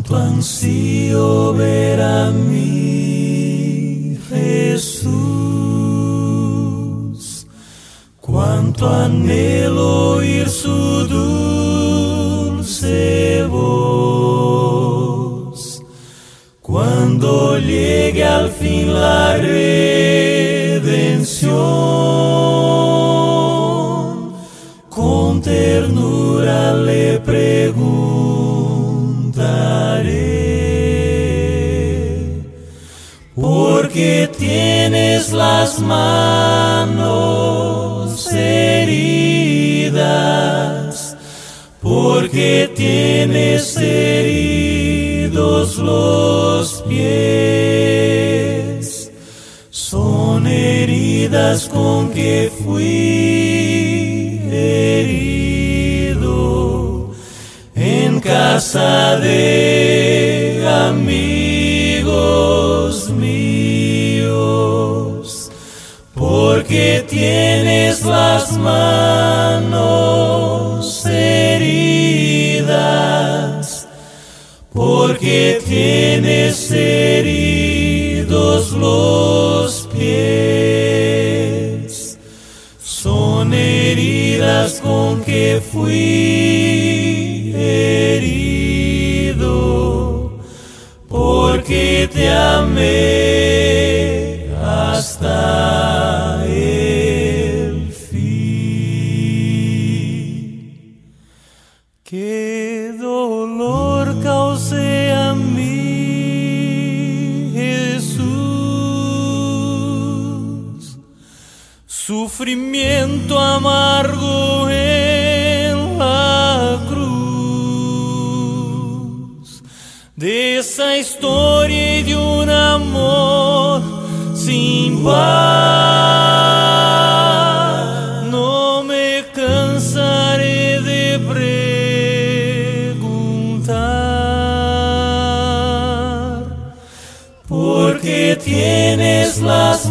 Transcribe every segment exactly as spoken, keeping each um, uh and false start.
Cuánto ansío ver a mi Jesús, cuánto anhelo oír su dulce voz, cuando llegue al fin la redención, con ternura le preguntaré: ¿por qué tienes las manos heridas? ¿Por qué tienes heridos los pies? Son heridas con que fui herido en casa de amigos míos. Porque tienes las manos heridas, porque tienes heridos los pies. Son heridas con que fui herido, porque te amé hasta el fin. Qué dolor causé a mí, Jesús, sufrimiento amargo en la cruz, de esa historia y de un amor sin par. No me cansaré de preguntar: ¿por qué tienes las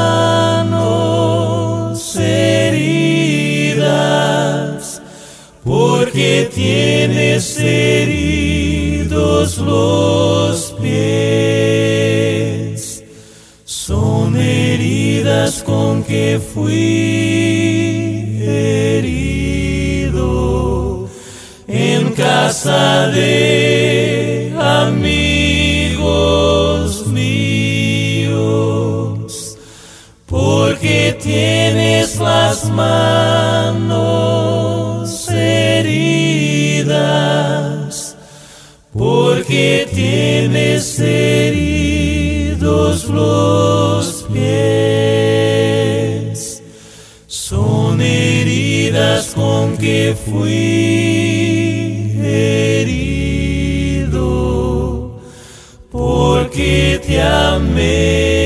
manos heridas? ¿Por qué tienes heridos los pies? Son heridas con que fui herido en casa de amigos míos. Porque tienes las manos heridas, porque tienes heridos los pies. Son heridas con que fui herido, porque te amé